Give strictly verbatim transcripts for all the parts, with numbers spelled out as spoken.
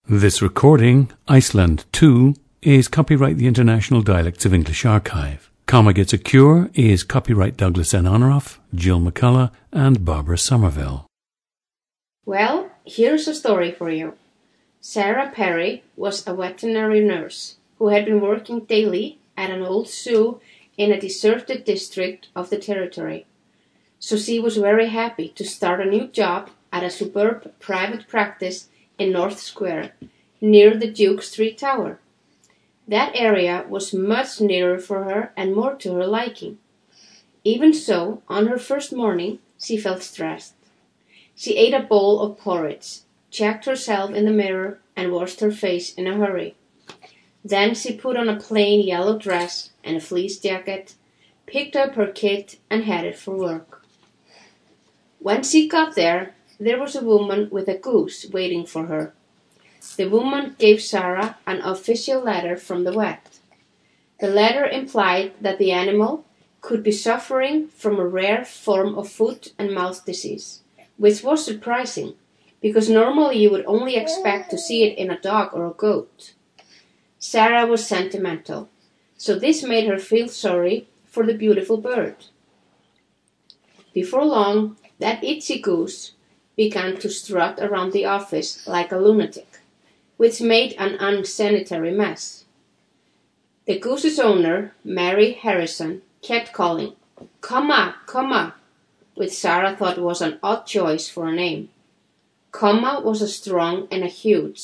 This recording, Iceland two, is copyright the International Dialects of English Archive. Comma Gets a Cure is copyright Douglas N. Honorath, Jill McCullough, and Barbara Somerville. Well, here's a story for you. Sarah Perry was a veterinary nurse who had been working daily at an old zoo in a deserted district of the territory. So she was very happy to start a new job at a superb private practice in North Square, near the Duke Street Tower. That area was much nearer for her and more to her liking. Even so, on her first morning, she felt stressed. She ate a bowl of porridge, checked herself in the mirror, and washed her face in a hurry. Then she put on a plain yellow dress and a fleece jacket, picked up her kit, and headed for work. When she got there, there was a woman with a goose waiting for her. The woman gave Sarah an official letter from the vet. The letter implied that the animal could be suffering from a rare form of foot and mouth disease, which was surprising, because normally you would only expect to see it in a dog or a goat. Sarah was sentimental, so this made her feel sorry for the beautiful bird. Before long, that itchy goose began to strut around the office like a lunatic, which made an unsanitary mess. The goose's owner, Mary Harrison, kept calling, "Comma, comma," which Sarah thought was an odd choice for a name. Comma was a strong and a huge,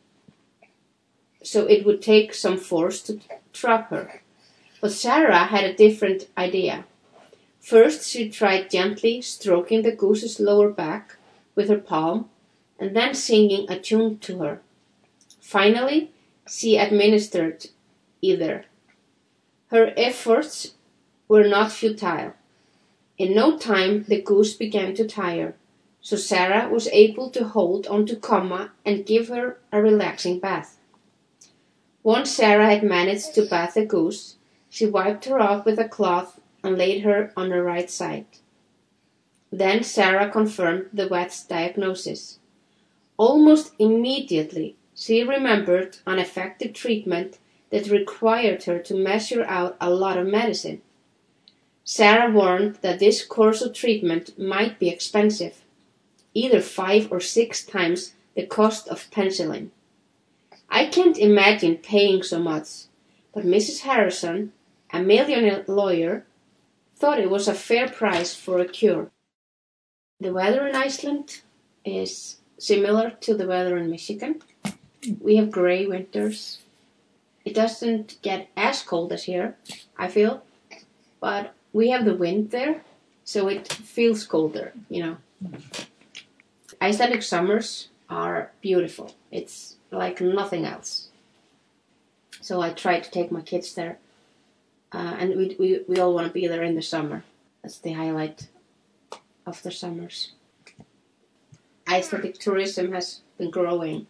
so it would take some force to trap her. But Sarah had a different idea. First she tried gently stroking the goose's lower back with her palm, and then singing a tune to her. Finally, she administered either. Her efforts were not futile. In no time, the goose began to tire, so Sarah was able to hold onto Comma and give her a relaxing bath. Once Sarah had managed to bath the goose, she wiped her off with a cloth and laid her on her right side. Then Sarah confirmed the vet's diagnosis. Almost immediately, she remembered an effective treatment that required her to measure out a lot of medicine. Sarah warned that this course of treatment might be expensive, either five or six times the cost of penicillin. I can't imagine paying so much, but Missus Harrison, a millionaire lawyer, thought it was a fair price for a cure. The weather in Iceland is similar to the weather in Michigan. We have grey winters. It doesn't get as cold as here, I feel, but we have the wind there, so it feels colder, you know. Icelandic summers are beautiful. It's like nothing else. So I try to take my kids there, uh, and we, we, we all want to be there in the summer. That's the highlight of the summers. Icelandic tourism has been growing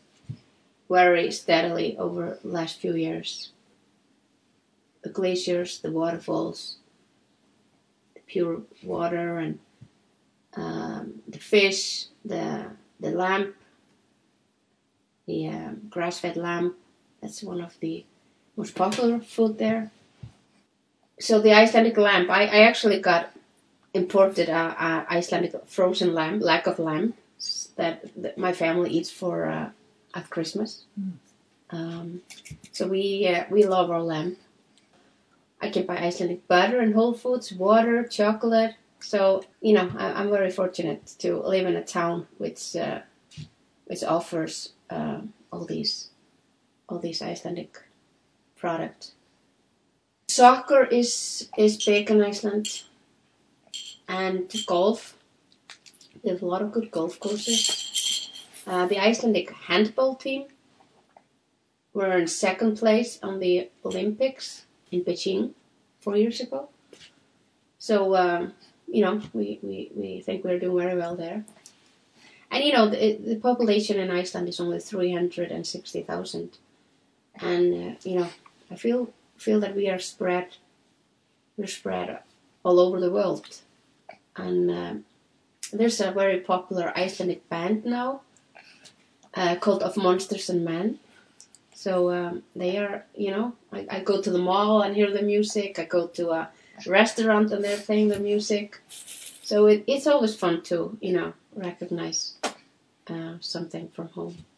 very steadily over the last few years. The glaciers, the waterfalls, the pure water, and um, the fish, the the lamb, the um, grass-fed lamb. That's one of the most popular food there. So the Icelandic lamb, I, I actually got imported a, a Icelandic frozen lamb, leg of lamb, that, that my family eats for uh, at Christmas. Mm. Um, so we uh, we love our lamb. I can buy Icelandic butter in Whole Foods, water, chocolate. So you know, I, I'm very fortunate to live in a town which uh, which offers uh, all these all these Icelandic products. Soccer is is big in Iceland. And golf. We have a lot of good golf courses. Uh, the Icelandic handball team were in second place on the Olympics in Beijing four years ago. So, um, you know, we, we, we think we're doing very well there. And, you know, the, the population in Iceland is only three hundred sixty thousand. And, uh, you know, I feel feel that we are spread, we're spread all over the world. And uh, there's a very popular Icelandic band now uh, called Of Monsters and Men. So um, they are, you know, I, I go to the mall and hear the music. I go to a restaurant and they're playing the music. So it, it's always fun to, you know, recognize uh, something from home.